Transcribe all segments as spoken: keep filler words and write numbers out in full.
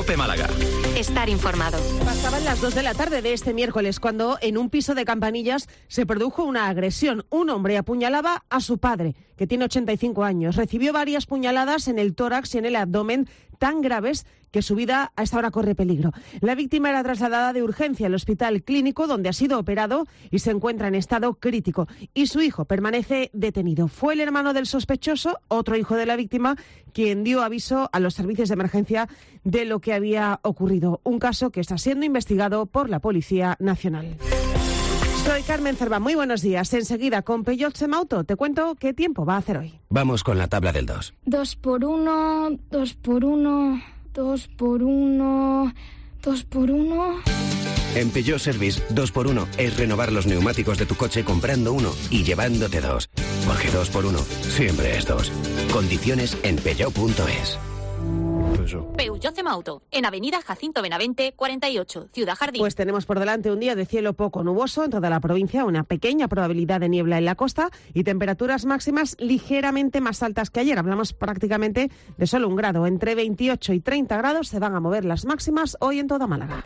COPE Málaga. Estar informado. Pasaban las dos de la tarde de este miércoles cuando en un piso de Campanillas se produjo una agresión. Un hombre apuñalaba a su padre, que tiene ochenta y cinco años. Recibió varias puñaladas en el tórax y en el abdomen tan graves que su vida a esta hora corre peligro. La víctima era trasladada de urgencia al hospital clínico donde ha sido operado y se encuentra en estado crítico. Y su hijo permanece detenido. Fue el hermano del sospechoso, otro hijo de la víctima, quien dio aviso a los servicios de emergencia de lo que había ocurrido. Un caso que está siendo investigado por la Policía Nacional. Soy Carmen Cerva, muy buenos días. Enseguida con Peugeot Semauto te cuento qué tiempo va a hacer hoy. Vamos con la tabla del dos. Dos por uno, dos por uno, dos por uno, dos por uno... En Peugeot Service, dos por uno es renovar los neumáticos de tu coche comprando uno y llevándote dos. Porque dos por uno siempre es dos. Condiciones en peugeot punto es. Peugeot Semauto, en Avenida Jacinto Benavente, cuarenta y ocho, Ciudad Jardín. Pues tenemos por delante un día de cielo poco nuboso en toda la provincia, una pequeña probabilidad de niebla en la costa y temperaturas máximas ligeramente más altas que ayer. Hablamos prácticamente de solo un grado. Entre veintiocho y treinta grados se van a mover las máximas hoy en toda Málaga.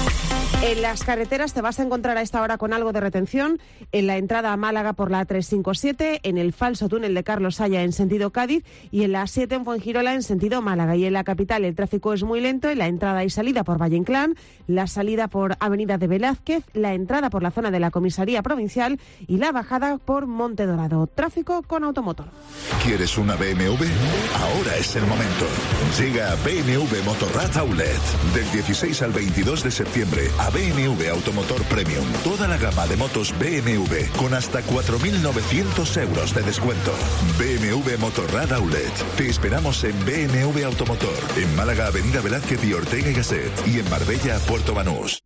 En las carreteras te vas a encontrar a esta hora con algo de retención en la entrada a Málaga por la A trescientos cincuenta y siete, en el falso túnel de Carlos Haya en sentido Cádiz y en la A siete en Fuengirola en sentido Málaga. Y en la capital el tráfico es muy lento en la entrada y salida por Valle Inclán, la salida por Avenida de Velázquez, la entrada por la zona de la Comisaría Provincial y la bajada por Monte Dorado. Tráfico con Automotor. ¿Quieres una B M W? Ahora es el momento. Llega a B M W Motorrad Outlet del dieciséis al veintidós de septiembre a B M W Automotor Premium. Toda la gama de motos B M W con hasta cuatro mil novecientos euros de descuento. B M W Motorrad Outlet. Te esperamos en B M W Automotor, en Málaga, Avenida Velázquez y Ortega y Gasset, y en Marbella, Puerto Banús.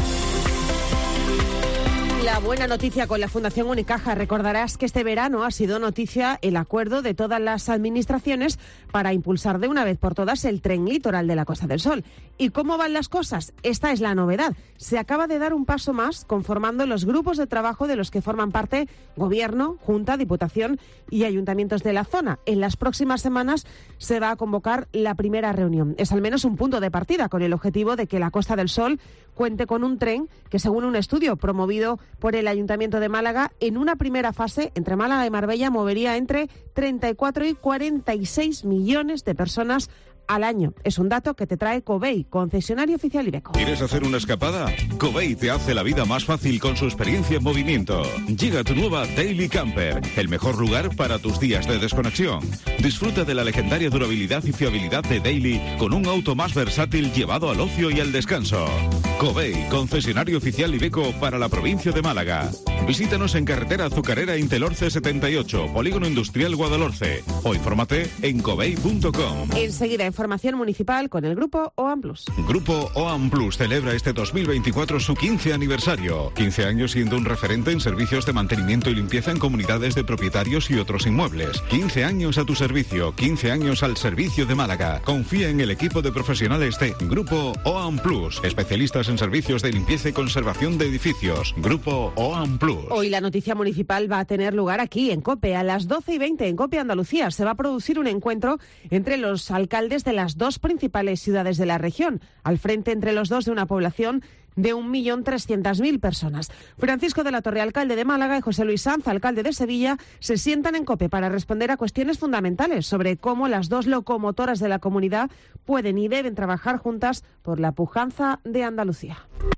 La buena noticia con la Fundación Unicaja. Recordarás que este verano ha sido noticia el acuerdo de todas las administraciones para impulsar de una vez por todas el tren litoral de la Costa del Sol. ¿Y cómo van las cosas? Esta es la novedad. Se acaba de dar un paso más conformando los grupos de trabajo de los que forman parte Gobierno, Junta, Diputación y ayuntamientos de la zona. En las próximas semanas se va a convocar la primera reunión. Es al menos un punto de partida con el objetivo de que la Costa del Sol cuente con un tren que, según un estudio promovido por el Ayuntamiento de Málaga, en una primera fase, entre Málaga y Marbella, movería entre treinta y cuatro y cuarenta y seis millones de personas al año. Es un dato que te trae Covey, concesionario oficial Iveco. ¿Quieres hacer una escapada? Covey te hace la vida más fácil con su experiencia en movimiento. Llega tu nueva Daily Camper, el mejor lugar para tus días de desconexión. Disfruta de la legendaria durabilidad y fiabilidad de Daily con un auto más versátil llevado al ocio y al descanso. Covey, concesionario oficial Iveco para la provincia de Málaga. Visítanos en carretera Azucarera Intelorce setenta y ocho, Polígono Industrial Guadalhorce, o infórmate en covey punto com. Enseguida información municipal con el Grupo OAM Plus. Grupo OAM Plus celebra este dos mil veinticuatro su quince aniversario. quince años siendo un referente en servicios de mantenimiento y limpieza en comunidades de propietarios y otros inmuebles. quince años a tu servicio, quince años al servicio de Málaga. Confía en el equipo de profesionales de Grupo OAM Plus, especialistas en servicios de limpieza y conservación de edificios. Grupo OAM Plus. Hoy la noticia municipal va a tener lugar aquí, en COPE, a las doce y veinte, en COPE Andalucía. Se va a producir un encuentro entre los alcaldes de las dos principales ciudades de la región, al frente entre los dos de una población de un millón trescientas mil personas. Francisco de la Torre, alcalde de Málaga, y José Luis Sanz, alcalde de Sevilla, se sientan en COPE para responder a cuestiones fundamentales sobre cómo las dos locomotoras de la comunidad pueden y deben trabajar juntas por la pujanza de Andalucía.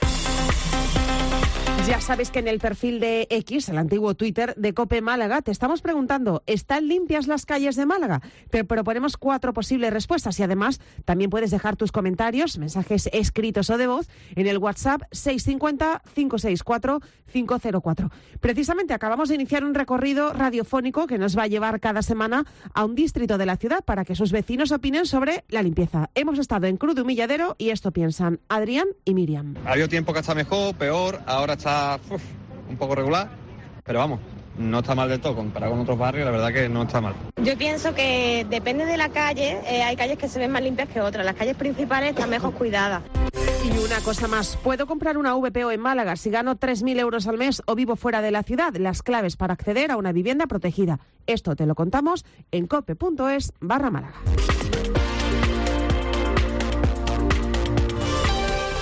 Ya sabes que en el perfil de X, el antiguo Twitter de COPE Málaga, te estamos preguntando, ¿están limpias las calles de Málaga? Te proponemos cuatro posibles respuestas y además también puedes dejar tus comentarios, mensajes escritos o de voz en el WhatsApp seis cinco cero, cinco seis cuatro, cinco cero cuatro. Precisamente acabamos de iniciar un recorrido radiofónico que nos va a llevar cada semana a un distrito de la ciudad para que sus vecinos opinen sobre la limpieza. Hemos estado en Cruz de Humilladero y esto piensan Adrián y Miriam. Ha habido tiempo que está mejor, peor, ahora está Uf, un poco regular, pero vamos, no está mal del todo, comparado con otros barrios, la verdad que no está mal. Yo pienso que depende de la calle, eh, hay calles que se ven más limpias que otras, las calles principales están mejor cuidadas. Y una cosa más, ¿puedo comprar una V P O en Málaga si gano tres mil euros al mes o vivo fuera de la ciudad? Las claves para acceder a una vivienda protegida. Esto te lo contamos en cope punto es barra Málaga.